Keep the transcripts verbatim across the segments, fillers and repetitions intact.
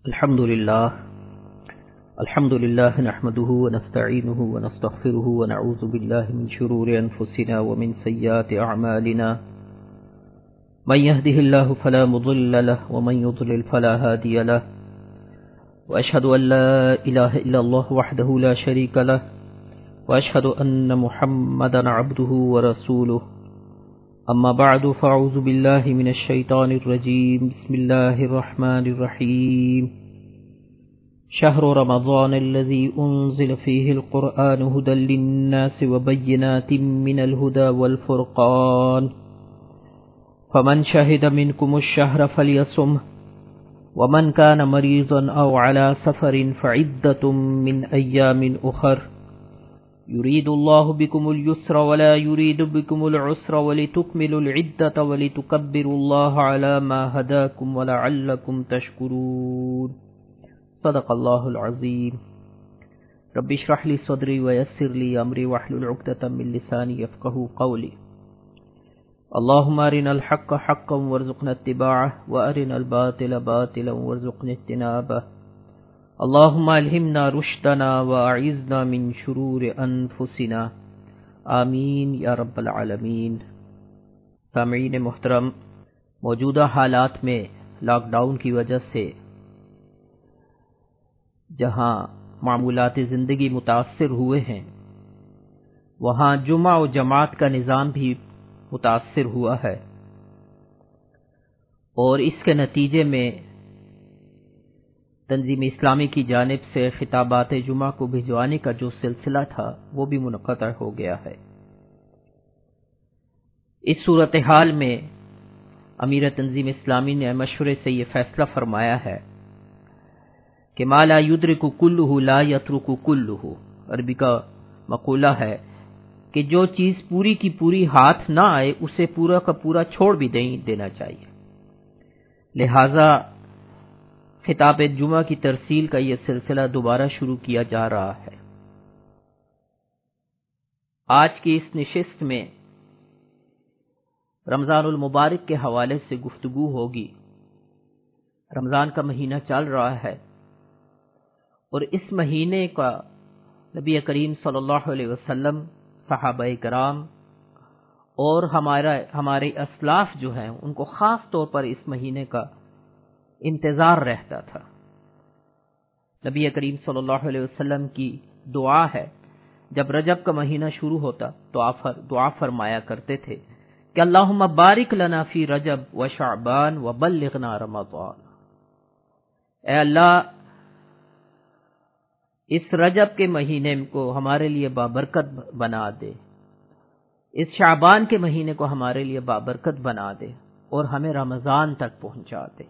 الحمد لله الحمد لله نحمده ونستعينه ونستغفره ونعوذ بالله من شرور أنفسنا ومن سيئات أعمالنا من يهده الله فلا مضل له ومن يضلل فلا هادي له وأشهد أن لا إله إلا الله وحده لا شريك له وأشهد أن محمدا عبده ورسوله أما بعد فأعوذ بالله من الشيطان الرجيم بسم الله الرحمن الرحيم شهر رمضان الذي أنزل فيه القرآن هدى للناس وبينات من الهدى والفرقان فمن شهد منكم الشهر فليصمه ومن كان مريضا أو على سفر فعدة من أيام أخر يريد الله بكم اليسر ولا يريد بكم العسر ولتكملوا العدة ولتكبروا الله على ما هداكم ولعلكم تشكرون صدق الله العظيم رب اشرح لي صدري ويسر لي أمري واحلل عقدة من لساني يفقهوا قولي اللهم أرنا الحق حقا وارزقنا اتباعه وأرنا الباطل باطلا وارزقنا اجتنابه اللهم الہمنا رشدنا واعذنا من شرور انفسنا آمین یا رب العالمین۔ سامعین محترم، موجودہ حالات میں لاک ڈاؤن کی وجہ سے جہاں معمولات زندگی متاثر ہوئے ہیں، وہاں جمعہ و جماعت کا نظام بھی متاثر ہوا ہے، اور اس کے نتیجے میں تنظیم اسلامی کی جانب سے خطابات جمعہ کو بھجوانے کا جو سلسلہ تھا وہ بھی منقطع ہو گیا ہے۔ اس صورتحال میں امیر تنظیم اسلامی نے مشورے سے یہ فیصلہ فرمایا ہے کہ ما لا یدرک کلہ لا یترک کلہ، عربی کا مقولہ ہے کہ جو چیز پوری کی پوری ہاتھ نہ آئے اسے پورا کا پورا چھوڑ بھی نہیں دینا چاہیے۔ لہذا خطاب جمعہ کی ترسیل کا یہ سلسلہ دوبارہ شروع کیا جا رہا ہے۔ آج کی اس نشست میں رمضان المبارک کے حوالے سے گفتگو ہوگی۔ رمضان کا مہینہ چل رہا ہے، اور اس مہینے کا نبی کریم صلی اللہ علیہ وسلم، صحابہ کرام اور ہمارا ہمارے اسلاف جو ہیں ان کو خاص طور پر اس مہینے کا انتظار رہتا تھا۔ نبی کریم صلی اللہ علیہ وسلم کی دعا ہے، جب رجب کا مہینہ شروع ہوتا تو آپ دعا فرمایا کرتے تھے کہ اللہم بارک لنا فی رجب و شعبان و بلغنا رمضان، اے اللہ اس رجب کے مہینے کو ہمارے لیے بابرکت بنا دے، اس شعبان کے مہینے کو ہمارے لیے بابرکت بنا دے، اور ہمیں رمضان تک پہنچا دے۔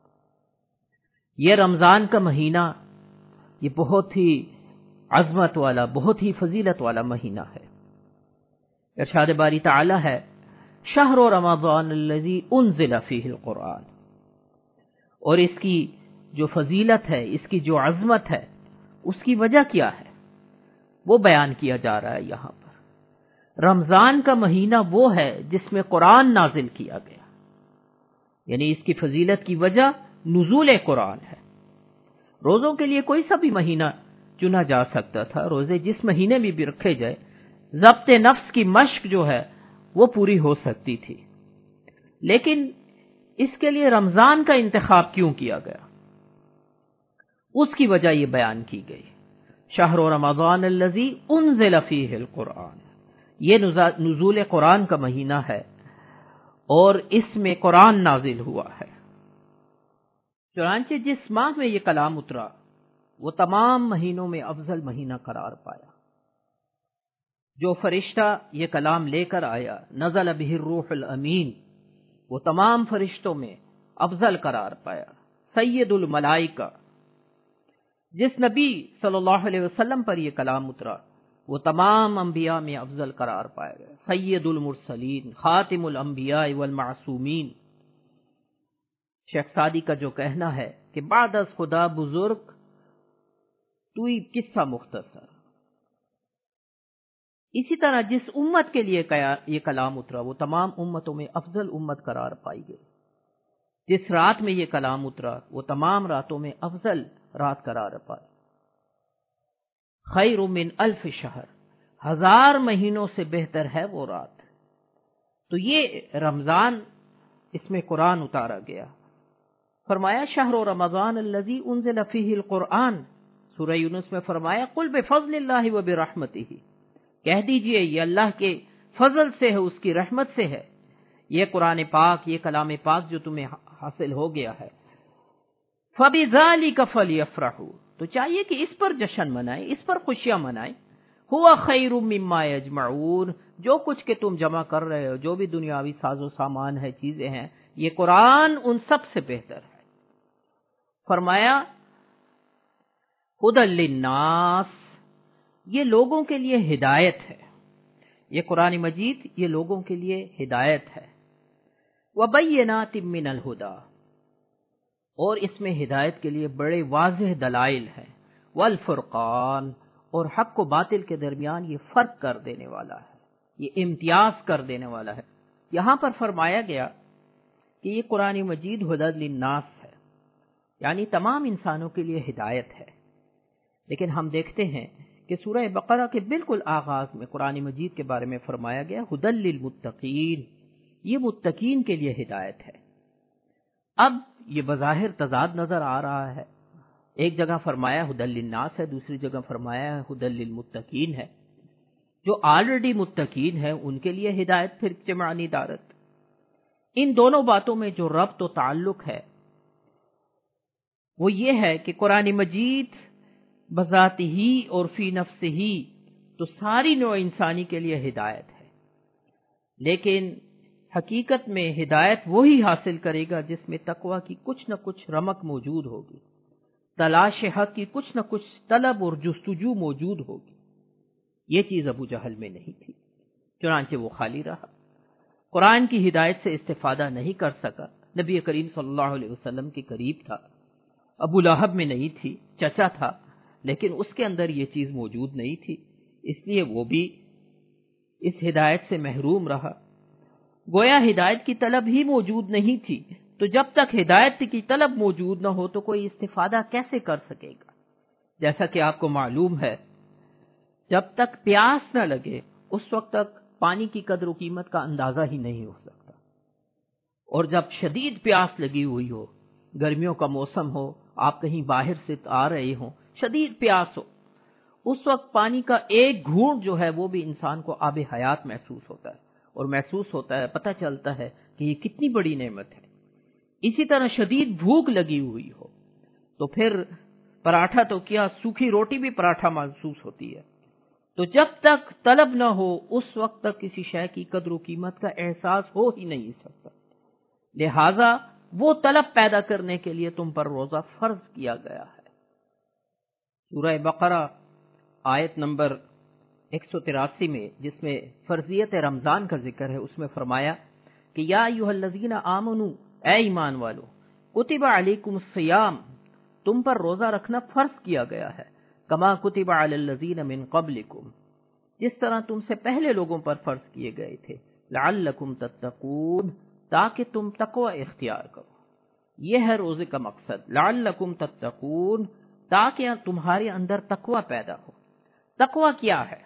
یہ رمضان کا مہینہ یہ بہت ہی عظمت والا، بہت ہی فضیلت والا مہینہ ہے۔ ارشاد باری تعالی ہے، شہر رمضان الذی انزل فیہ القرآن، اور اس کی جو فضیلت ہے، اس کی جو عظمت ہے، اس کی وجہ کیا ہے وہ بیان کیا جا رہا ہے یہاں پر۔ رمضان کا مہینہ وہ ہے جس میں قرآن نازل کیا گیا، یعنی اس کی فضیلت کی وجہ نزول قرآن ہے۔ روزوں کے لیے کوئی سا بھی مہینہ چنا جا سکتا تھا، روزے جس مہینے میں بھی رکھے جائے، ضبط نفس کی مشق جو ہے وہ پوری ہو سکتی تھی، لیکن اس کے لیے رمضان کا انتخاب کیوں کیا گیا، اس کی وجہ یہ بیان کی گئی۔ شہر رمضان الذی انزل فیہ القرآن، یہ نزول قرآن کا مہینہ ہے، اور اس میں قرآن نازل ہوا ہے۔ چنانچہ جس ماہ میں یہ کلام اترا وہ تمام مہینوں میں افضل مہینہ قرار پایا۔ جو فرشتہ یہ کلام لے کر آیا، نزل بہ الروح الامین، وہ تمام فرشتوں میں افضل قرار پایا۔ سید الملائکہ، جس نبی صلی اللہ علیہ وسلم پر یہ کلام اترا وہ تمام انبیاء میں افضل قرار پایا گیا۔ سید المرسلین، خاتم الانبیاء والمعصومین۔ شیخ سعدی کا جو کہنا ہے کہ بعد از خدا بزرگ توئی قصہ مختصر، اسی طرح جس امت کے لیے یہ کلام اترا وہ تمام امتوں میں افضل امت قرار پائی گئی۔ جس رات میں یہ کلام اترا وہ تمام راتوں میں افضل رات قرار پائی. خیر من الف شہر، ہزار مہینوں سے بہتر ہے وہ رات. تو یہ رمضان، اس میں قرآن اتارا گیا. فرمایا شہر رمضان الذی انزل فیہ القرآن، سورہ یونس میں فرمایا قل بفضل اللہ و برحمتہ، کہہ دیجئے یہ اللہ کے فضل سے ہے، اس کی رحمت سے ہے یہ قرآن پاک، یہ کلام پاک جو تمہیں حاصل ہو گیا ہے. فَبِذَلِكَ فَلْيَفْرَحُوا، تو چاہیے کہ اس پر جشن منائیں، اس پر خوشیاں منائیں. ہوا خیر مما یجمعون، جو کچھ کہ تم جمع کر رہے ہو، جو بھی دنیاوی ساز و سامان ہے، چیزیں ہیں، یہ قرآن ان سب سے بہتر ہے. فرمایا ھدی للناس، یہ لوگوں کے لیے ہدایت ہے. یہ قرآن مجید یہ لوگوں کے لیے ہدایت ہے. وبینات من الہدی، اور اس میں ہدایت کے لیے بڑے واضح دلائل ہیں. والفرقان، اور حق و باطل کے درمیان یہ فرق کر دینے والا ہے، یہ امتیاز کر دینے والا ہے. یہاں پر فرمایا گیا کہ یہ قرآن مجید ھدی للناس ہے، یعنی تمام انسانوں کے لیے ہدایت ہے. لیکن ہم دیکھتے ہیں کہ سورہ بقرہ کے بالکل آغاز میں قرآن مجید کے بارے میں فرمایا گیا ھدی للمتقین، یہ متقین کے لیے ہدایت ہے. اب یہ بظاہر تضاد نظر آ رہا ہے، ایک جگہ فرمایا ھدی للناس ہے، دوسری جگہ فرمایا ھدی للمتقین ہے. جو آلریڈی متقین ہیں ان کے لیے ہدایت پھر جمعنی دارت. ان دونوں باتوں میں جو ربط و تعلق ہے وہ یہ ہے کہ قرآن مجید بذات ہی اور فی نفس ہی تو ساری نوع انسانی کے لیے ہدایت ہے، لیکن حقیقت میں ہدایت وہی حاصل کرے گا جس میں تقوی کی کچھ نہ کچھ رمق موجود ہوگی، تلاش حق کی کچھ نہ کچھ طلب اور جستجو موجود ہوگی. یہ چیز ابو جہل میں نہیں تھی، چنانچہ وہ خالی رہا، قرآن کی ہدایت سے استفادہ نہیں کر سکا. نبی کریم صلی اللہ علیہ وسلم کے قریب تھا، ابو لہب میں نہیں تھی، چچا تھا، لیکن اس کے اندر یہ چیز موجود نہیں تھی، اس لیے وہ بھی اس ہدایت سے محروم رہا. گویا ہدایت کی طلب ہی موجود نہیں تھی، تو جب تک ہدایت کی طلب موجود نہ ہو تو کوئی استفادہ کیسے کر سکے گا؟ جیسا کہ آپ کو معلوم ہے جب تک پیاس نہ لگے اس وقت تک پانی کی قدر و قیمت کا اندازہ ہی نہیں ہو سکتا. اور جب شدید پیاس لگی ہوئی ہو، گرمیوں کا موسم ہو، آپ کہیں باہر سے آ رہے ہوں، شدید پیاس ہو، اس وقت پانی کا ایک گھونٹ جو ہے وہ بھی انسان کو آب حیات محسوس ہوتا ہے، اور محسوس ہوتا ہے، پتہ چلتا ہے کہ یہ کتنی بڑی نعمت ہے. اسی طرح شدید بھوک لگی ہوئی ہو تو پھر پراٹھا تو کیا، سوکھی روٹی بھی پراٹھا محسوس ہوتی ہے. تو جب تک طلب نہ ہو اس وقت تک کسی شے کی قدر و قیمت کا احساس ہو ہی نہیں سکتا. لہذا وہ طلب پیدا کرنے کے لیے تم پر روزہ فرض کیا گیا ہے. سورہ بقرہ آیت نمبر ایک سو تراسی میں جس میں فرضیت رمضان کا ذکر ہے، اس میں فرمایا کہ یا ایھا الذین آمنوا، اے ایمان والو، کتب علیکم الصیام، تم پر روزہ رکھنا فرض کیا گیا ہے، کما کتب علی الذین من قبلکم، جس طرح تم سے پہلے لوگوں پر فرض کیے گئے تھے، لعلکم تتقون، تاکہ تم تقوی اختیار کرو. یہ ہے روزے کا مقصد، لعلکم تتقون، تاکہ تمہارے اندر تقوی پیدا ہو. تقوی کیا ہے؟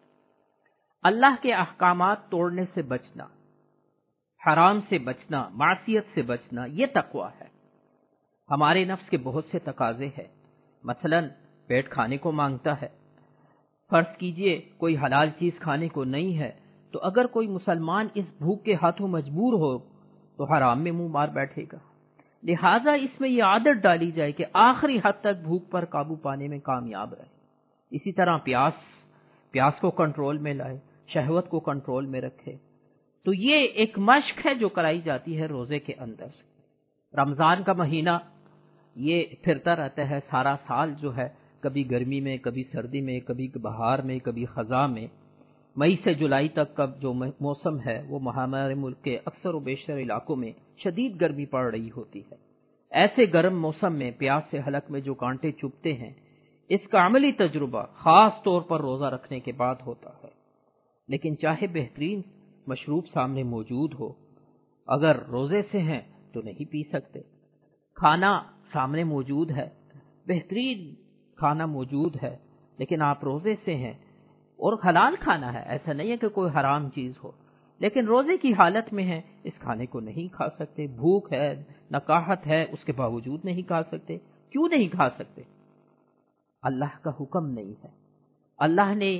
اللہ کے احکامات توڑنے سے بچنا، حرام سے بچنا، معصیت سے بچنا، یہ تقوی ہے. ہمارے نفس کے بہت سے تقاضے ہیں، مثلا پیٹ کھانے کو مانگتا ہے. فرض کیجئے کوئی حلال چیز کھانے کو نہیں ہے، تو اگر کوئی مسلمان اس بھوک کے ہاتھوں مجبور ہو تو حرام میں منہ مار بیٹھے گا. لہٰذا اس میں یہ عادت ڈالی جائے کہ آخری حد تک بھوک پر قابو پانے میں کامیاب رہے. اسی طرح پیاس پیاس کو کنٹرول میں لائے، شہوت کو کنٹرول میں رکھے. تو یہ ایک مشق ہے جو کرائی جاتی ہے روزے کے اندر. رمضان کا مہینہ یہ پھرتا رہتا ہے سارا سال، جو ہے کبھی گرمی میں، کبھی سردی میں، کبھی بہار میں، کبھی خزاں میں. مئی سے جولائی تک کا جو موسم ہے وہ ہمارے ملک کے اکثر و بیشتر علاقوں میں شدید گرمی پڑ رہی ہوتی ہے. ایسے گرم موسم میں پیاس سے حلق میں جو کانٹے چبھتے ہیں، اس کا عملی تجربہ خاص طور پر روزہ رکھنے کے بعد ہوتا ہے. لیکن چاہے بہترین مشروب سامنے موجود ہو، اگر روزے سے ہیں تو نہیں پی سکتے. کھانا سامنے موجود ہے، بہترین کھانا موجود ہے، لیکن آپ روزے سے ہیں اور حلال کھانا ہے، ایسا نہیں ہے کہ کوئی حرام چیز ہو، لیکن روزے کی حالت میں ہے، اس کھانے کو نہیں کھا سکتے. بھوک ہے، نکاہت ہے، اس کے باوجود نہیں کھا سکتے. کیوں نہیں کھا سکتے؟ اللہ کا حکم نہیں ہے. اللہ نے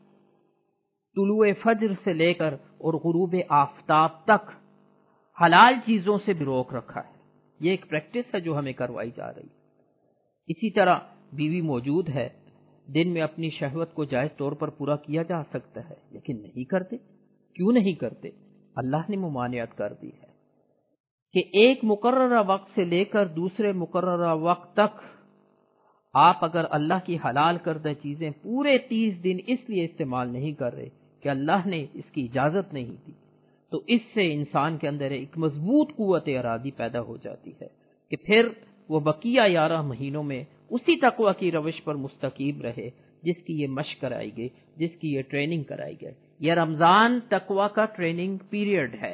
طلوع فجر سے لے کر اور غروب آفتاب تک حلال چیزوں سے بھی روک رکھا ہے. یہ ایک پریکٹس ہے جو ہمیں کروائی جا رہی ہے. اسی طرح بیوی موجود ہے، دن میں اپنی شہوت کو جائز طور پر پورا کیا جا سکتا ہے، لیکن نہیں کرتے. کیوں نہیں کرتے؟ اللہ نے ممانعت کر دی ہے کہ ایک مقررہ وقت سے لے کر دوسرے مقررہ وقت تک آپ اگر اللہ کی حلال کردہ چیزیں پورے تیس دن اس لیے استعمال نہیں کر رہے کہ اللہ نے اس کی اجازت نہیں دی، تو اس سے انسان کے اندر ایک مضبوط قوت ارادی پیدا ہو جاتی ہے کہ پھر وہ بقیہ گیارہ مہینوں میں اسی تقوی کی روش پر مستقیم رہے جس کی یہ مشق کرائی گئی، جس کی یہ ٹریننگ کرائی گئی. یہ رمضان تقوی کا ٹریننگ پیریڈ ہے.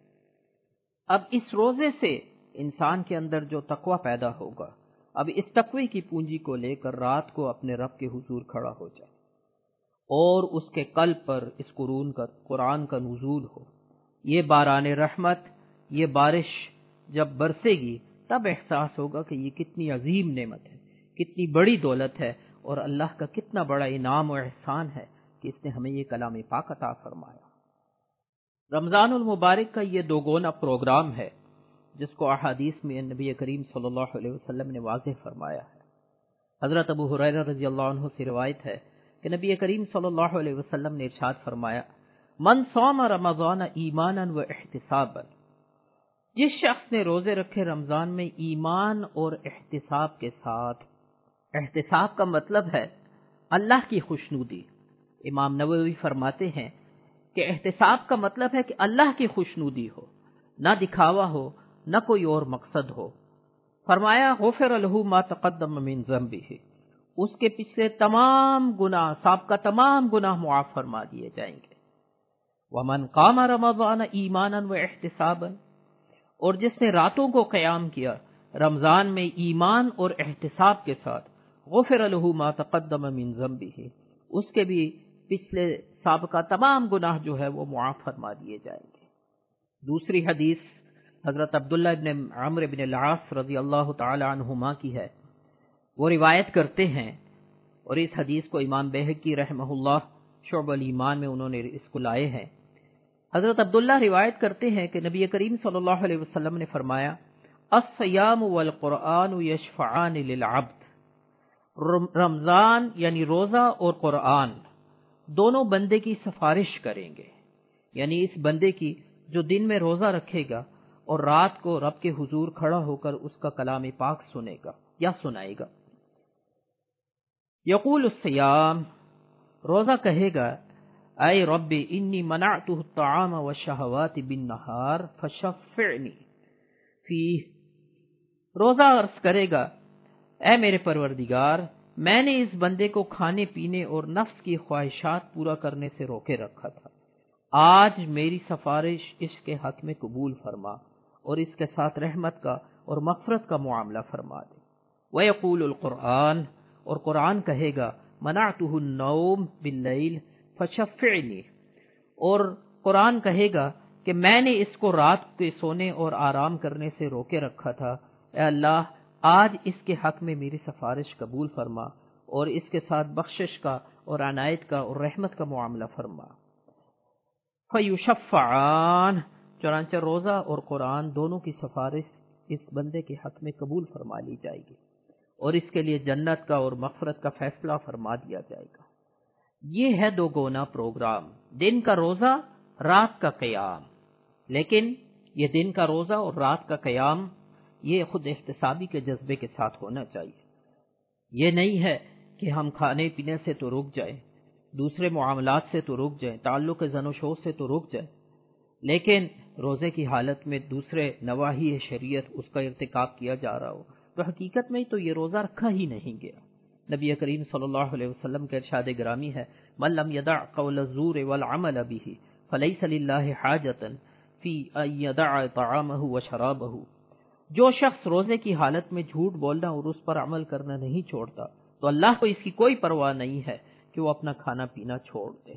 اب اس روزے سے انسان کے اندر جو تقوی پیدا ہوگا، اب اس تقوی کی پونجی کو لے کر رات کو اپنے رب کے حضور کھڑا ہو جائے اور اس کے قلب پر اس قرآن کا قرآن کا نزول ہو. یہ باران رحمت، یہ بارش جب برسے گی تب احساس ہوگا کہ یہ کتنی عظیم نعمت ہے، کتنی بڑی دولت ہے، اور اللہ کا کتنا بڑا انعام و احسان ہے کہ اس نے ہمیں یہ کلام پاک عطا فرمایا. رمضان المبارک کا یہ دو گونا پروگرام ہے جس کو احادیث میں نبی کریم صلی اللہ علیہ وسلم نے واضح فرمایا ہے. حضرت ابو ہریرہ رضی اللہ عنہ سے روایت ہے کہ نبی کریم صلی اللہ علیہ وسلم نے ارشاد فرمایا، من صام رمضان ایمانا و احتسابا، جس شخص نے روزے رکھے رمضان میں ایمان اور احتساب کے ساتھ. احتساب کا مطلب ہے اللہ کی خوشنودی. امام نووی فرماتے ہیں کہ احتساب کا مطلب ہے کہ اللہ کی خوشنودی ہو، نہ دکھاوا ہو، نہ کوئی اور مقصد ہو. فرمایا غفر له ما تقدم من ذنبه، اس کے پچھلے تمام گناہ، سابقہ تمام گناہ معاف فرما دیے جائیں گے. ومن قام رمضان ایمانا و احتسابا، اور جس نے راتوں کو قیام کیا رمضان میں ایمان اور احتساب کے ساتھ، غفر له ما تقدم من ذنبه، اس کے بھی پچھلے سابقہ تمام گناہ جو ہے وہ معاف فرما دیے جائیں گے. دوسری حدیث حضرت عبداللہ ابن عمرو بن العاص رضی اللہ تعالی عنہما کی ہے. وہ روایت کرتے ہیں، اور اس حدیث کو امام بیہقی رحمہ اللہ شعب الایمان میں انہوں نے اس کو لائے ہیں. حضرت عبداللہ روایت کرتے ہیں کہ نبی کریم صلی اللہ علیہ وسلم نے فرمایا، الصیام والقرآن یشفعان للعبد، رمضان یعنی روزہ اور قرآن دونوں بندے کی سفارش کریں گے. یعنی اس بندے کی جو دن میں روزہ رکھے گا اور رات کو رب کے حضور کھڑا ہو کر اس کا کلام پاک سنے گا یا سنائے گا. یقول الصیام، روزہ کہے گا، اے رب انی منعتہ الطعام والشہوات بالنہار فشفعنی فیہ. روزہ عرض کرے گا، اے میرے پروردگار، میں نے اس بندے کو کھانے پینے اور نفس کی خواہشات پورا کرنے سے روکے رکھا تھا، آج میری سفارش اس کے حق میں قبول فرما اور اس کے ساتھ رحمت کا اور مغفرت کا معاملہ فرما دے. وَيَقُولُ الْقُرْآنُ، اور قرآن کہے گا، مَنَعْتُهُ النَّوْمَ بِاللَّيْلِ فَشَفِّعْنِي، اور قرآن کہے گا کہ میں نے اس کو رات کے سونے اور آرام کرنے سے روکے رکھا تھا، اے اللہ آج اس کے حق میں میری سفارش قبول فرما اور اس کے ساتھ بخشش کا اور عنایت کا اور رحمت کا معاملہ فرما. فَيُشَفَّعَانِ، چنانچہ روزہ اور قرآن دونوں کی سفارش اس بندے کے حق میں قبول فرما لی جائے گی اور اس کے لیے جنت کا اور مغفرت کا فیصلہ فرما دیا جائے گا. یہ ہے دو گونا پروگرام، دن کا روزہ، رات کا قیام. لیکن یہ دن کا روزہ اور رات کا قیام یہ خود احتسابی کے جذبے کے ساتھ ہونا چاہیے. یہ نہیں ہے کہ ہم کھانے پینے سے تو رک جائیں، دوسرے معاملات سے تو رک جائیں، تعلق زن و شو سے تو رک جائیں، لیکن روزے کی حالت میں دوسرے نواحی شریعت اس کا ارتکاب کیا جا رہا ہو تو حقیقت میں تو یہ روزہ رکھا ہی نہیں گیا. نبی کریم صلی اللہ علیہ وسلم کے ارشاد گرامی ہے، من لم يدع قول الزور والعمل به فليس لله حاجة في ان يدع طعامه وشرابه. جو شخص روزے کی حالت میں جھوٹ بولنا اور اس پر عمل کرنا نہیں چھوڑتا تو اللہ کو اس کی کوئی پرواہ نہیں ہے کہ وہ اپنا کھانا پینا چھوڑ دے۔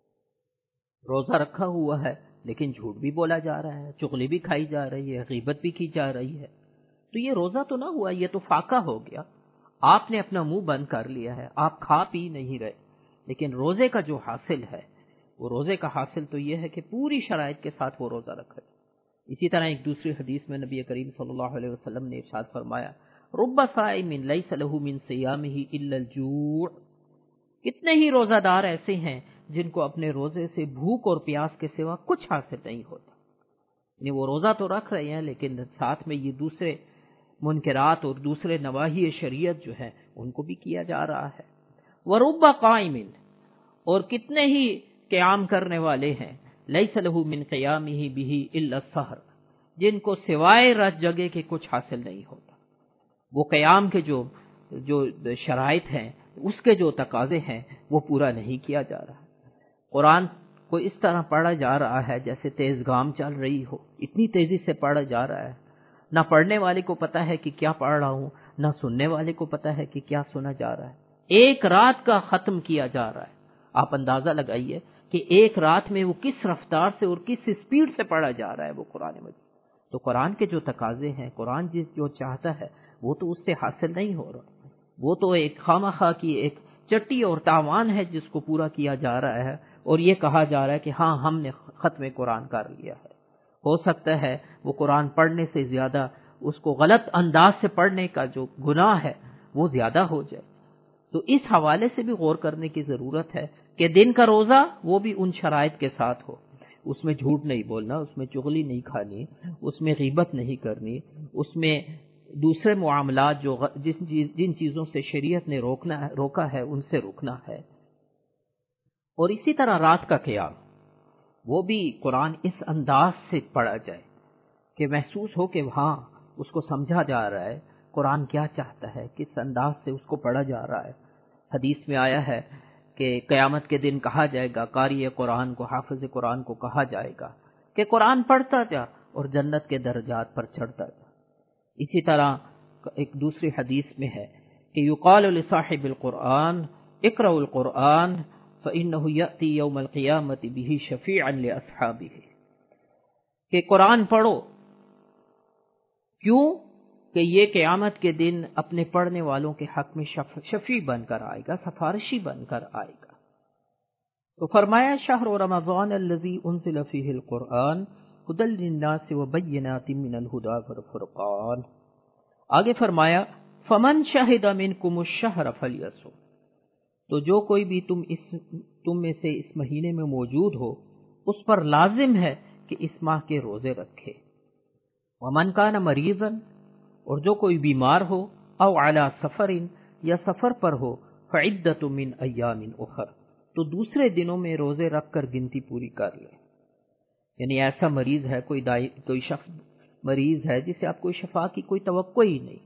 روزہ رکھا ہوا ہے لیکن جھوٹ بھی بولا جا رہا ہے، چغلی بھی کھائی جا رہی ہے، غیبت بھی کی جا رہی ہے، تو یہ روزہ تو نہ ہوا، یہ تو فاقہ ہو گیا۔ آپ نے اپنا منہ بند کر لیا ہے، آپ کھا پی نہیں رہے، لیکن روزے کا جو حاصل ہے وہ روزے کا حاصل تو یہ ہے کہ پوری شرائط کے ساتھ وہ روزہ رکھے۔ اسی طرح ایک دوسری حدیث میں نبی کریم صلی اللہ علیہ وسلم نے ارشاد فرمایا، رب صائم لیس له من صیامہ الا الجوع، کتنے ہی روزہ دار ایسے ہیں جن کو اپنے روزے سے بھوک اور پیاس کے سوا کچھ حاصل نہیں ہوتا، یعنی وہ روزہ تو رکھ رہے ہیں لیکن ساتھ میں یہ دوسرے منکرات اور دوسرے نواہی شریعت جو ہے ان کو بھی کیا جا رہا ہے۔ ورب قائم، اور کتنے ہی قیام کرنے والے ہیں، لیس له من قیامہ بہ الا السحر، جن کو سوائے رات جگے کے کچھ حاصل نہیں ہوتا۔ وہ قیام کے جو جو شرائط ہیں، اس کے جو تقاضے ہیں وہ پورا نہیں کیا جا رہا۔ قرآن کو اس طرح پڑھا جا رہا ہے جیسے تیز گام چل رہی ہو، اتنی تیزی سے پڑھا جا رہا ہے، نہ پڑھنے والے کو پتا ہے کہ کیا پڑھ رہا ہوں، نہ سننے والے کو پتا ہے کہ کیا سنا جا رہا ہے۔ ایک رات کا ختم کیا جا رہا ہے، آپ اندازہ لگائیے کہ ایک رات میں وہ کس رفتار سے اور کس سپیڈ سے پڑھا جا رہا ہے وہ قرآن مجید۔ تو قرآن کے جو تقاضے ہیں، قرآن جس جو چاہتا ہے وہ تو اس سے حاصل نہیں ہو رہا، وہ تو ایک خامخواہ کی ایک چٹی اور تاوان ہے جس کو پورا کیا جا رہا ہے، اور یہ کہا جا رہا ہے کہ ہاں ہم نے ختم قرآن کر لیا ہے۔ ہو سکتا ہے وہ قرآن پڑھنے سے زیادہ اس کو غلط انداز سے پڑھنے کا جو گناہ ہے وہ زیادہ ہو جائے۔ تو اس حوالے سے بھی غور کرنے کی ضرورت ہے کہ دن کا روزہ وہ بھی ان شرائط کے ساتھ ہو، اس میں جھوٹ نہیں بولنا، اس میں چغلی نہیں کھانی، اس میں غیبت نہیں کرنی، اس میں دوسرے معاملات جو جن جن چیزوں سے شریعت نے روکنا ہے روکا ہے ان سے رکنا ہے۔ اور اسی طرح رات کا قیام وہ بھی قرآن اس انداز سے پڑھا جائے کہ محسوس ہو کہ ہاں اس کو سمجھا جا رہا ہے قرآن کیا چاہتا ہے، کس انداز سے اس کو پڑھا جا رہا ہے۔ حدیث میں آیا ہے کہ قیامت کے دن کہا جائے گا، قاری قرآن کو، حافظ قرآن کو کہا جائے گا کہ قرآن پڑھتا جا اور جنت کے درجات پر چڑھتا جا۔ اسی طرح ایک دوسری حدیث میں ہے کہ یقال لصاحب القرآن اقرأ القرآن فإنه يأتي يوم القيامة به شفيعا لأصحابه، کہ قرآن پڑھو، کیوں کہ یہ قیامت کے دن اپنے پڑھنے والوں کے حق میں شفیع بن کر آئے گا، سفارشی بن کر آئے گا۔ تو فرمایا شہر رمضان الذی انزل فیہ القرآن ھدی للناس وبینات من الھدی والفرقان۔ آگے فرمایا فمن شہد منکم الشہر فلیصم، تو جو کوئی بھی تم اس تم میں سے اس مہینے میں موجود ہو اس پر لازم ہے کہ اس ماہ کے روزے رکھے۔ ومن کان مریضا، اور جو کوئی بیمار ہو، او علی سفر، یا سفر پر ہو، فعدۃ من ایام اخر، تو دوسرے دنوں میں روزے رکھ کر گنتی پوری کر لے۔ یعنی ایسا مریض ہے، کوئی دائی کوئی شخص مریض ہے جسے آپ کو شفا کی کوئی توقع ہی نہیں،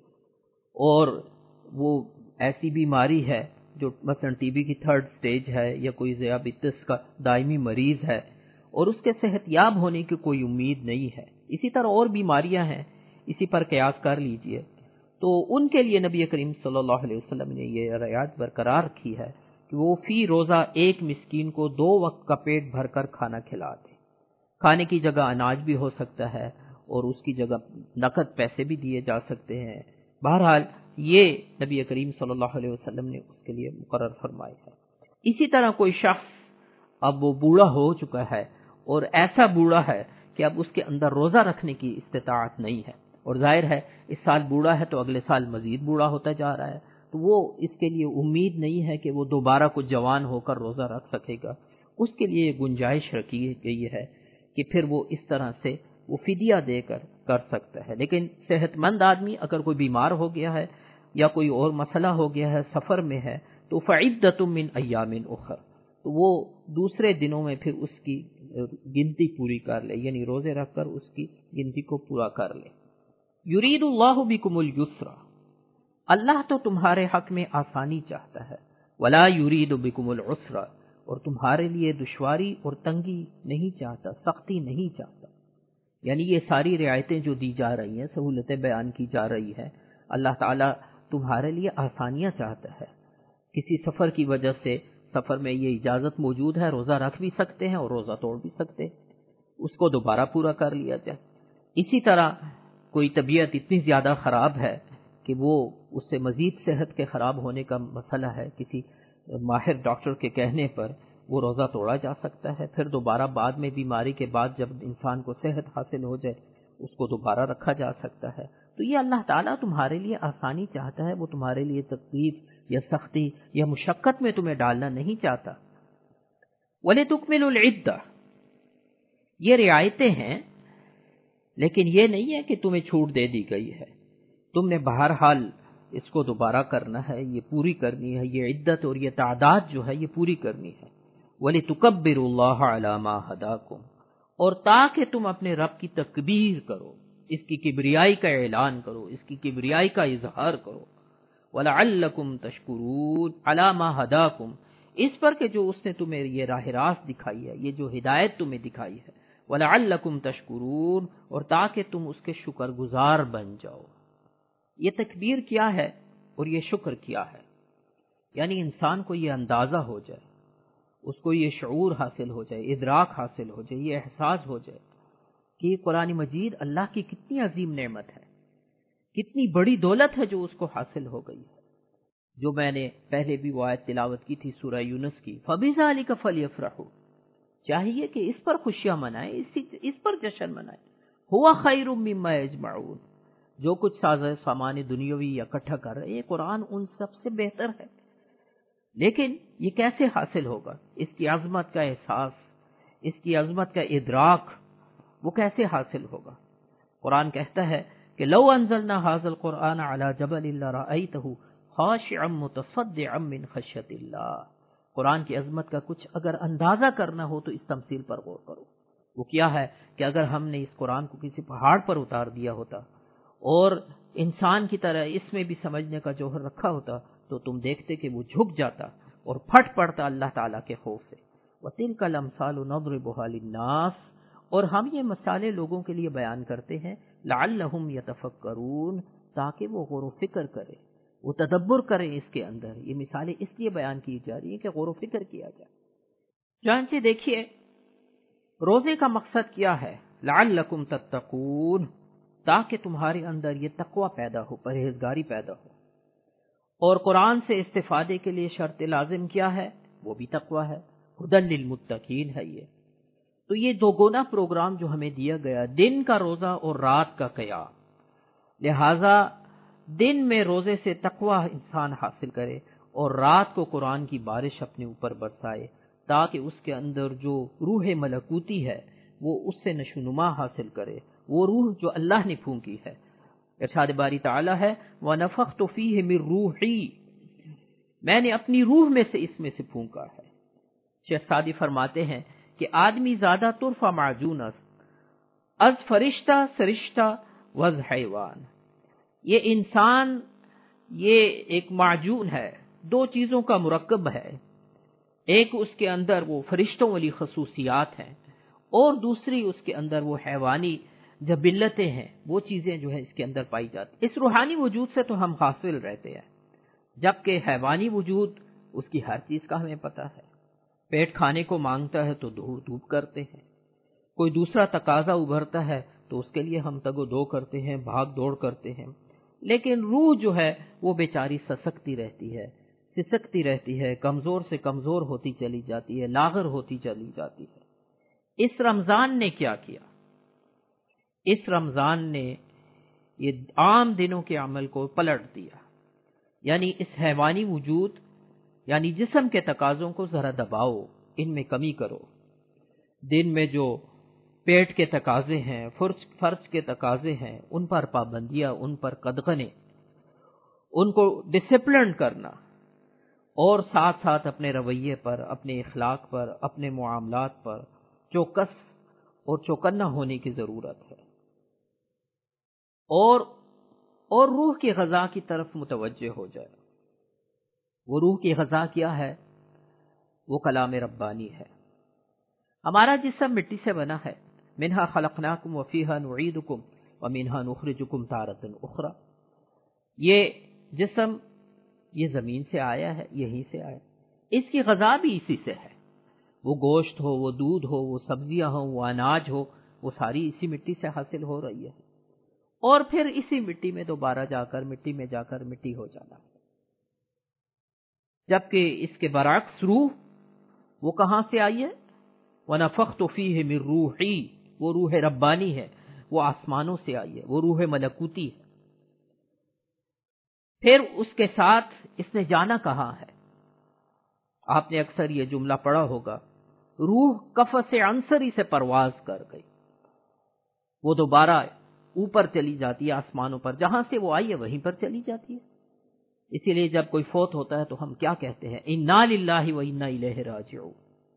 اور وہ ایسی بیماری ہے جو مثلا ٹی بی کی تھرڈ سٹیج ہے، یا کوئی ذیابیطس کا دائمی مریض ہے اور اس کے صحت یاب ہونے کی کوئی امید نہیں ہے، اسی طرح اور بیماریاں ہیں، اسی پر قیاس کر لیجئے، تو ان کے لیے نبی کریم صلی اللہ علیہ وسلم نے یہ رعایت برقرار رکھی ہے کہ وہ فی روزہ ایک مسکین کو دو وقت کا پیٹ بھر کر کھانا کھلا دے۔ کھانے کی جگہ اناج بھی ہو سکتا ہے اور اس کی جگہ نقد پیسے بھی دیے جا سکتے ہیں، بہرحال یہ نبی کریم صلی اللہ علیہ وسلم نے اس کے لیے مقرر فرمایا ہے۔ اسی طرح کوئی شخص اب وہ بوڑھا ہو چکا ہے اور ایسا بوڑھا ہے کہ اب اس کے اندر روزہ رکھنے کی استطاعت نہیں ہے، اور ظاہر ہے اس سال بوڑھا ہے تو اگلے سال مزید بوڑھا ہوتا جا رہا ہے، تو وہ اس کے لیے امید نہیں ہے کہ وہ دوبارہ کچھ جوان ہو کر روزہ رکھ سکے گا۔ اس کے لیے گنجائش رکھی گئی ہے کہ پھر وہ اس طرح سے وہ فدیہ دے کر کر سکتا ہے۔ لیکن صحت مند آدمی اگر کوئی بیمار ہو گیا ہے یا کوئی اور مسئلہ ہو گیا ہے، سفر میں ہے، تو فعدۃ من ایام اخر، تو وہ دوسرے دنوں میں پھر اس کی گنتی پوری کر لے، یعنی روزے رکھ کر اس کی گنتی کو پورا کر لے۔ یرید اللہ بکم الیسر، اللہ تو تمہارے حق میں آسانی چاہتا ہے، ولا یرید بکم العسر، اور تمہارے لیے دشواری اور تنگی نہیں چاہتا، سختی نہیں چاہتا۔ یعنی یہ ساری رعایتیں جو دی جا رہی ہیں، سہولتیں بیان کی جا رہی ہیں، اللہ تعالیٰ تمہارے لیے آسانیاں چاہتا ہے۔ کسی سفر کی وجہ سے سفر میں یہ اجازت موجود ہے، روزہ رکھ بھی سکتے ہیں اور روزہ توڑ بھی سکتے ہیں، اس کو دوبارہ پورا کر لیا جائے۔ اسی طرح کوئی طبیعت اتنی زیادہ خراب ہے کہ وہ اس سے مزید صحت کے خراب ہونے کا مسئلہ ہے، کسی ماہر ڈاکٹر کے کہنے پر وہ روزہ توڑا جا سکتا ہے، پھر دوبارہ بعد میں بیماری کے بعد جب انسان کو صحت حاصل ہو جائے اس کو دوبارہ رکھا جا سکتا ہے۔ تو یہ اللہ تعالیٰ تمہارے لیے آسانی چاہتا ہے، وہ تمہارے لیے تکلیف یا سختی یا مشقت میں تمہیں ڈالنا نہیں چاہتا۔ وَلِتُكْمِلُوا الْعِدَّةَ، یہ رعایتیں ہیں، لیکن یہ نہیں ہے کہ تمہیں چھوٹ دے دی گئی ہے، تم نے بہرحال اس کو دوبارہ کرنا ہے، یہ پوری کرنی ہے، یہ عدت اور یہ تعداد جو ہے یہ پوری کرنی ہے۔ وَلِتُكَبِّرُوا اللَّهَ عَلَى مَا هَدَاكُمْ، اور تاکہ تم اپنے رب کی تکبیر کرو، اس کی کبریائی کا اعلان کرو، اس کی کبریائی کا اظہار کرو۔ وَلَعَلَّكُمْ تَشْكُرُونَ عَلَى مَا هَدَاكُمْ، اس پر کہ جو اس نے تمہیں یہ راہ راست دکھائی ہے، یہ جو ہدایت تمہیں دکھائی ہے۔ وَلَعَلَّكُمْ تَشْكُرُونَ، اور تاکہ تم اس کے شکر گزار بن جاؤ۔ یہ تکبیر کیا ہے اور یہ شکر کیا ہے؟ یعنی انسان کو یہ اندازہ ہو جائے، اس کو یہ شعور حاصل ہو جائے، ادراک حاصل ہو جائے، یہ احساس ہو جائے کہ قرآن مجید اللہ کی کتنی عظیم نعمت ہے، کتنی بڑی دولت ہے جو اس کو حاصل ہو گئی ہے۔ جو میں نے پہلے بھی وہ آیت تلاوت کی تھی سورہ یونس کی، فَبِذَلِكَ فَلْيَفْرَحُوا، چاہیے کہ اس پر خوشیاں منائیں، اس پر جشن منائیں۔ هُوَ خَيْرٌ مِّمَّا يَجْمَعُونَ، جو کچھ ساز سامان دنیاوی اکٹھا کر رہے ہیں، یہ قرآن ان سب سے بہتر ہے۔ لیکن یہ کیسے حاصل ہوگا؟ اس کی عظمت کا احساس، اس کی عظمت کا ادراک، وہ کیسے حاصل ہوگا؟ قرآن کہتا ہے کہ لو انزلنا هذا القرآن على جبل لرأيته خاشعا متصدعا من خشیۃ اللہ، قرآن کی عظمت کا کچھ اگر اندازہ کرنا ہو تو اس تمثیل پر غور کرو۔ وہ کیا ہے کہ اگر ہم نے اس قرآن کو کسی پہاڑ پر اتار دیا ہوتا اور انسان کی طرح اس میں بھی سمجھنے کا جوہر رکھا ہوتا تو تم دیکھتے کہ وہ جھک جاتا اور پھٹ پڑتا اللہ تعالیٰ کے خوف سے۔ وَتِلْكَ الْأَمْثَالُ نَضْرِبُهَا لِلنَّاسِ، اور ہم یہ مثالیں لوگوں کے لیے بیان کرتے ہیں، لَعَلَّهُمْ يَتَفَكَّرُونَ، تاکہ وہ غور و فکر کرے، وہ تدبر کریں اس کے اندر۔ یہ مثالیں اس لیے بیان کی جا رہی ہیں کہ غور و فکر کیا جائے۔ چنانچہ دیکھیے روزے کا مقصد کیا ہے؟ لَعَلَّكُمْ تَتَّقُونَ، تاکہ تمہارے اندر یہ تقوی پیدا ہو، پرہیزگاری پیدا ہو۔ اور قرآن سے استفادے کے لیے شرط لازم کیا ہے؟ وہ بھی تقوی ہے، ھدی للمتقین ہے۔ یہ تو یہ دو گونا پروگرام جو ہمیں دیا گیا، دن کا روزہ اور رات کا قیام، لہذا دن میں روزے سے تقوی انسان حاصل کرے اور رات کو قرآن کی بارش اپنے اوپر برسائے، تاکہ اس کے اندر جو روح ملکوتی ہے وہ اس سے نشوونما حاصل کرے، وہ روح جو اللہ نے پھونکی ہے۔ ارشاد باری تعالی ہے وَنَفَخْتُ فِيهِ مِن رُوحِي، میں نے اپنی روح میں سے اس میں سے پھونکا ہے۔ شیخ سعدی فرماتے ہیں کہ آدمی زیادہ ترفع معجون است از فرشتہ سرشتہ وز حیوان، یہ انسان یہ ایک معجون ہے، دو چیزوں کا مرکب ہے، ایک اس کے اندر وہ فرشتوں والی خصوصیات ہیں اور دوسری اس کے اندر وہ حیوانی جبلتیں ہیں، وہ چیزیں جو ہیں اس کے اندر پائی جاتی۔ اس روحانی وجود سے تو ہم حاصل رہتے ہیں، جبکہ حیوانی وجود اس کی ہر چیز کا ہمیں پتہ ہے۔ پیٹ کھانے کو مانگتا ہے تو دوڑ دھوپ کرتے ہیں، کوئی دوسرا تقاضا ابھرتا ہے تو اس کے لیے ہم تگ و دو کرتے ہیں، بھاگ دوڑ کرتے ہیں، لیکن روح جو ہے وہ بیچاری سسکتی رہتی ہے، سسکتی رہتی ہے، کمزور سے کمزور ہوتی چلی جاتی ہے، لاغر ہوتی چلی جاتی ہے۔ اس رمضان نے کیا کیا؟ اس رمضان نے یہ عام دنوں کے عمل کو پلٹ دیا، یعنی اس حیوانی وجود یعنی جسم کے تقاضوں کو ذرا دباؤ، ان میں کمی کرو۔ دن میں جو پیٹ کے تقاضے ہیں، فرج فرج کے تقاضے ہیں، ان پر پابندیاں، ان پر قدغنیں، ان کو ڈسپلن کرنا، اور ساتھ ساتھ اپنے رویے پر، اپنے اخلاق پر، اپنے معاملات پر چوکس اور چوکنا ہونے کی ضرورت ہے، اور اور روح کی غذا کی طرف متوجہ ہو جائے۔ وہ روح کی غذا کیا ہے؟ وہ کلام ربانی ہے۔ ہمارا جسم مٹی سے بنا ہے، منہا خلقناکم وفیہا نعیدکم ومنہا نخرجکم تارۃ اخری. یہ جسم یہ زمین سے آیا ہے، یہیں سے آیا، اس کی غذا بھی اسی سے ہے. وہ گوشت ہو، وہ دودھ ہو، وہ سبزیاں ہوں، وہ اناج ہو، وہ ساری اسی مٹی سے حاصل ہو رہی ہے، اور پھر اسی مٹی میں دوبارہ جا کر مٹی میں جا کر مٹی ہو جانا ہے. جبکہ اس کے برعکس روح وہ کہاں سے آئی ہے؟ وَنَفَخْتُ فِيهِ مِن رُوحِي، وہ روح ربانی ہے، وہ آسمانوں سے آئی ہے، وہ روح ملکوتی ہے. پھر اس کے ساتھ اس نے جانا کہاں ہے؟ آپ نے اکثر یہ جملہ پڑھا ہوگا، روح قفص عنصری سے پرواز کر گئی، وہ دوبارہ اوپر چلی جاتی ہے آسمانوں پر، جہاں سے وہ آئی ہے وہیں پر چلی جاتی ہے. اسی لیے جب کوئی فوت ہوتا ہے تو ہم کیا کہتے ہیں؟ انا للہ و انا الیہ راجعون.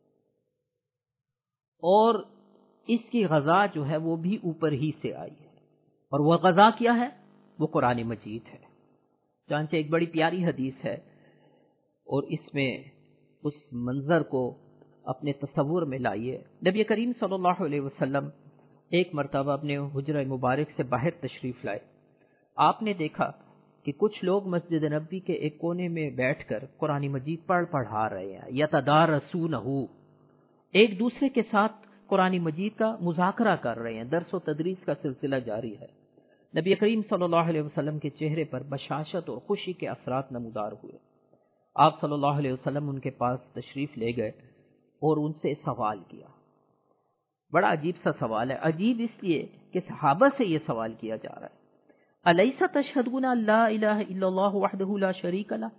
اور اس کی غذا جو ہے وہ بھی اوپر ہی سے آئی ہے، اور وہ غذا کیا ہے؟ وہ قرآن مجید ہے. چانچہ ایک بڑی پیاری حدیث ہے، اور اس میں اس منظر کو اپنے تصور میں لائیے. نبی کریم صلی اللہ علیہ وسلم ایک مرتبہ اپنے حجرہ مبارک سے باہر تشریف لائے. آپ نے دیکھا کہ کچھ لوگ مسجد نبوی کے ایک کونے میں بیٹھ کر قرآن مجید پڑھ پڑھا رہے ہیں، یتدارسونہ، ایک دوسرے کے ساتھ قرآن مجید کا مذاکرہ کر رہے ہیں، درس و تدریس کا سلسلہ جاری ہے. نبی کریم صلی اللہ علیہ وسلم کے چہرے پر بشاشت اور خوشی کے اثرات نمودار ہوئے. آپ صلی اللہ علیہ وسلم ان کے پاس تشریف لے گئے اور ان سے سوال کیا. بڑا عجیب سا سوال ہے، عجیب اس لیے کہ صحابہ سے یہ سوال کیا جا رہا ہے، الیس تشہدون ان لا الہ الا اللہ وحدہ لا شریک لہ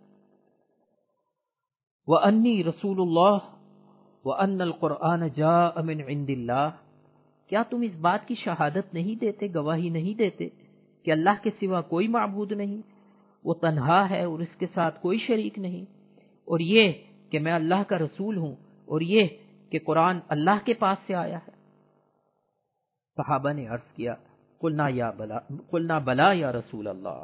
وانی رسول اللہ وان القرآن جاء من عند اللہ. کیا تم اس بات کی شہادت نہیں دیتے، گواہی نہیں دیتے کہ اللہ کے سوا کوئی معبود نہیں، وہ تنہا ہے اور اس کے ساتھ کوئی شریک نہیں، اور یہ کہ میں اللہ کا رسول ہوں، اور یہ کہ قرآن اللہ کے پاس سے آیا ہے؟ صحابہ نے عرض کیا، قلنا یا بلا قلنا بلا یا رسول اللہ.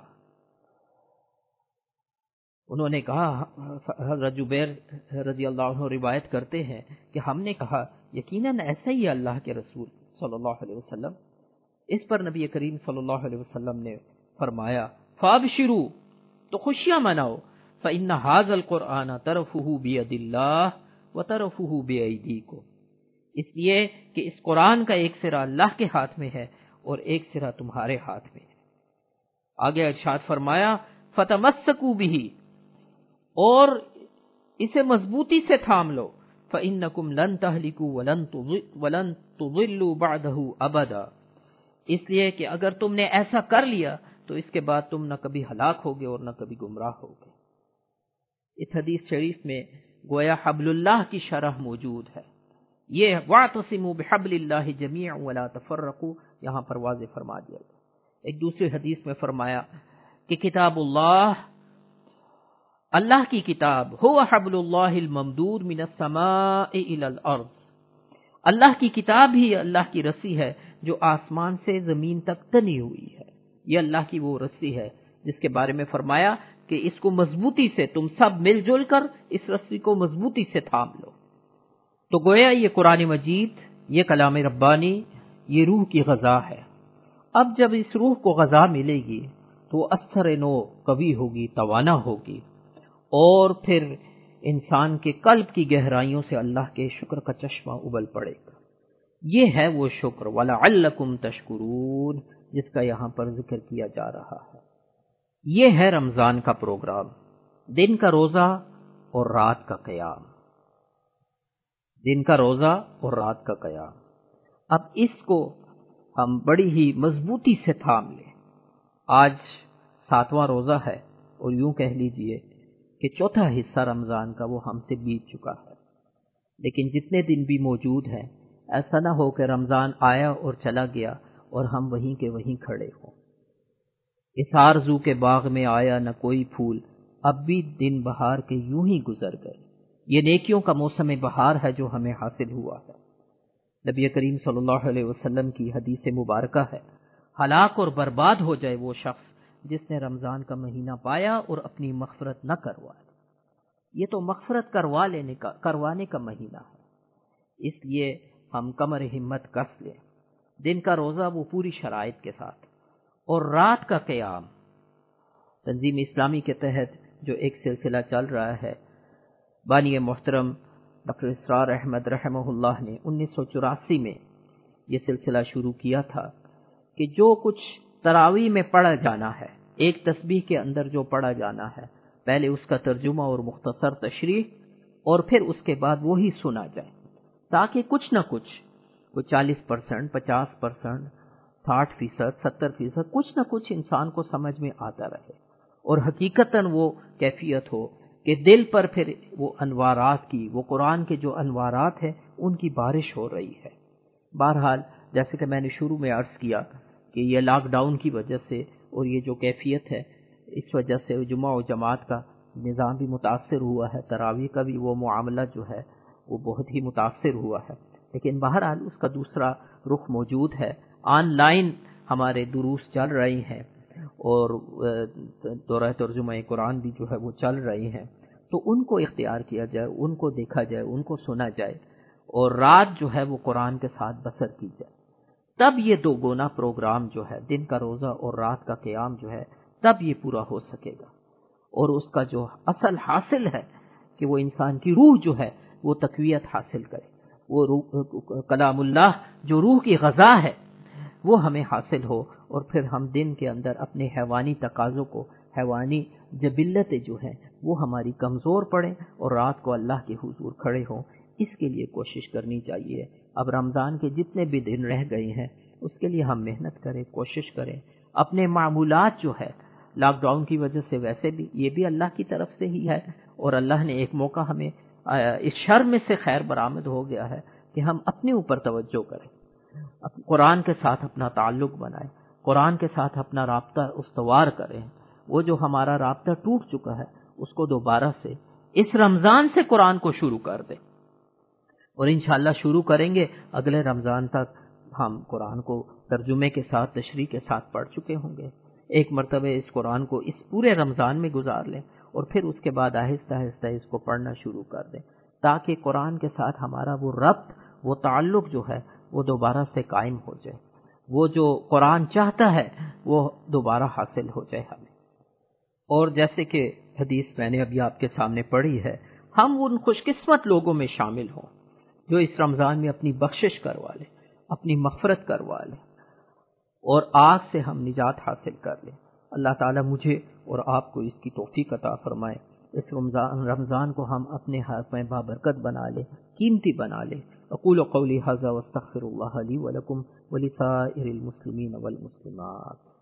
انہوں نے کہا، حضرت جبیر رضی اللہ عنہ روایت کرتے ہیں کہ ہم نے کہا یقیناً ایسا ہی اللہ کے رسول صلی اللہ علیہ وسلم. اس پر نبی کریم صلی اللہ علیہ وسلم نے فرمایا، فابشروا، تو خوشیاں مناؤ، فإن هذا القرآن طرفه بيد الله وطرفه بأيديكم، اس لیے کہ اس قرآن کا ایک سرا اللہ کے ہاتھ میں ہے اور ایک سرا تمہارے ہاتھ میں ہے. آگے ارشاد فرمایا، فتمسکوا به، اور اسے مضبوطی سے تھام لو، فإنکم لن تہلکوا ولن تضلوا بعدہ ابدا، اس لیے کہ اگر تم نے ایسا کر لیا تو اس کے بعد تم نہ کبھی ہلاک ہوگے اور نہ کبھی گمراہ ہوگے. اس حدیث شریف میں گویا حبل اللہ کی شرح موجود ہے. یہ واعتصموا بحبل اللہ جمیعا ولا تفرقوا یہاں پر واضح فرما دیا گیا. ایک دوسری حدیث میں فرمایا کہ کتاب اللہ، اللہ کی کتاب، هو حبل اللہ الممدود من السماء الى الارض، اللہ کی کتاب ہی اللہ کی رسی ہے جو آسمان سے زمین تک تنی ہوئی ہے. یہ اللہ کی وہ رسی ہے جس کے بارے میں فرمایا کہ اس کو مضبوطی سے تم سب مل جل کر اس رسی کو مضبوطی سے تھام لو. تو گویا یہ قرآن مجید، یہ کلام ربانی، یہ روح کی غذا ہے. اب جب اس روح کو غذا ملے گی تو وہ اثر نو قوی ہوگی، توانا ہوگی، اور پھر انسان کے قلب کی گہرائیوں سے اللہ کے شکر کا چشمہ ابل پڑے گا. یہ ہے وہ شکر، وَلَعَلَّكُمْ تَشْكُرُونَ، جس کا یہاں پر ذکر کیا جا رہا ہے. یہ ہے رمضان کا پروگرام، دن کا روزہ اور رات کا قیام. دن کا روزہ اور رات کا قیام. اب اس کو ہم بڑی ہی مضبوطی سے تھام لیں. آج ساتواں روزہ ہے، اور یوں کہہ لیجئے کہ چوتھا حصہ رمضان کا وہ ہم سے بیت چکا ہے. لیکن جتنے دن بھی موجود ہیں، ایسا نہ ہو کہ رمضان آیا اور چلا گیا اور ہم وہیں کے وہیں کھڑے ہوں. اس آرزو کے باغ میں آیا نہ کوئی پھول، اب بھی دن بہار کے یوں ہی گزر گئے. یہ نیکیوں کا موسم بہار ہے جو ہمیں حاصل ہوا ہے. نبی کریم صلی اللہ علیہ وسلم کی حدیث مبارکہ ہے، ہلاک اور برباد ہو جائے وہ شخص جس نے رمضان کا مہینہ پایا اور اپنی مغفرت نہ کروائی. یہ تو مغفرت کروا لینے کا کروانے کا مہینہ ہے. اس لیے ہم کمر ہمت کس لیں. دن کا روزہ وہ پوری شرائط کے ساتھ، اور رات کا قیام تنظیم اسلامی کے تحت جو ایک سلسلہ چل رہا ہے، بانی محترم ڈاکٹر اسرار احمد رحمہ اللہ نے انیس سو چوراسی میں یہ سلسلہ شروع کیا تھا کہ جو کچھ تراویح میں پڑھا جانا ہے، ایک تسبیح کے اندر جو پڑھا جانا ہے، پہلے اس کا ترجمہ اور مختصر تشریح، اور پھر اس کے بعد وہی سنا جائے، تاکہ کچھ نہ کچھ کوئی چالیس پرسنٹ پچاس پرسنٹ ساٹھ فیصد ستر فیصد کچھ نہ کچھ انسان کو سمجھ میں آتا رہے، اور حقیقتاً وہ کیفیت ہو کہ دل پر پھر وہ انوارات کی، وہ قرآن کے جو انوارات ہیں ان کی بارش ہو رہی ہے۔ بہرحال جیسے کہ میں نے شروع میں عرض کیا کہ یہ لاک ڈاؤن کی وجہ سے اور یہ جو کیفیت ہے، اس وجہ سے جمعہ و جماعت کا نظام بھی متاثر ہوا ہے، تراویح کا بھی وہ معاملہ جو ہے وہ بہت ہی متاثر ہوا ہے، لیکن بہرحال اس کا دوسرا رخ موجود ہے۔ آن لائن ہمارے دروس چل رہی ہیں اور دورہ ترجمہ قرآن بھی جو ہے وہ چل رہی ہیں، تو ان کو اختیار کیا جائے، ان کو دیکھا جائے، ان کو سنا جائے، اور رات جو ہے وہ قرآن کے ساتھ بسر کی جائے، تب یہ دو گونا پروگرام جو ہے، دن کا روزہ اور رات کا قیام جو ہے، تب یہ پورا ہو سکے گا، اور اس کا جو اصل حاصل ہے کہ وہ انسان کی روح جو ہے وہ تقویت حاصل کرے، وہ روح کلام اللہ جو روح کی غذا ہے وہ ہمیں حاصل ہو، اور پھر ہم دن کے اندر اپنے حیوانی تقاضوں کو، حیوانی جبلتیں جو ہیں وہ ہماری کمزور پڑیں، اور رات کو اللہ کے حضور کھڑے ہوں۔ اس کے لیے کوشش کرنی چاہیے۔ اب رمضان کے جتنے بھی دن رہ گئے ہیں اس کے لیے ہم محنت کریں، کوشش کریں، اپنے معمولات جو ہے لاک ڈاؤن کی وجہ سے ویسے بھی یہ بھی اللہ کی طرف سے ہی ہے، اور اللہ نے ایک موقع ہمیں اس شر میں سے خیر برآمد ہو گیا ہے کہ ہم اپنے اوپر توجہ کریں، قرآن کے ساتھ اپنا تعلق بنائیں، قرآن کے ساتھ اپنا رابطہ استوار کریں، وہ جو ہمارا رابطہ ٹوٹ چکا ہے اس کو دوبارہ سے اس رمضان سے قرآن کو شروع کر دیں، اور انشاءاللہ شروع کریں گے، اگلے رمضان تک ہم قرآن کو ترجمے کے ساتھ تشریح کے ساتھ پڑھ چکے ہوں گے۔ ایک مرتبہ اس قرآن کو اس پورے رمضان میں گزار لیں، اور پھر اس کے بعد آہستہ آہستہ اس کو پڑھنا شروع کر دیں، تاکہ قرآن کے ساتھ ہمارا وہ ربط، وہ تعلق جو ہے وہ دوبارہ سے قائم ہو جائے، وہ جو قرآن چاہتا ہے وہ دوبارہ حاصل ہو جائے ہمیں۔ اور جیسے کہ حدیث میں نے ابھی آپ کے سامنے پڑھی ہے، ہم ان خوش قسمت لوگوں میں شامل ہوں جو اس رمضان میں اپنی بخشش کروا لیں، اپنی مغفرت کروا لیں، اور آگ سے ہم نجات حاصل کر لیں۔ اللہ تعالیٰ مجھے اور آپ کو اس کی توفیق عطا فرمائے، اس رمضان رمضان کو ہم اپنے ہاتھ میں بابرکت بنا لیں، قیمتی بنا لیں۔ اقول قولی ھذا واستغفر اللہ لی ولکم ولسائر المسلمین والمسلمات۔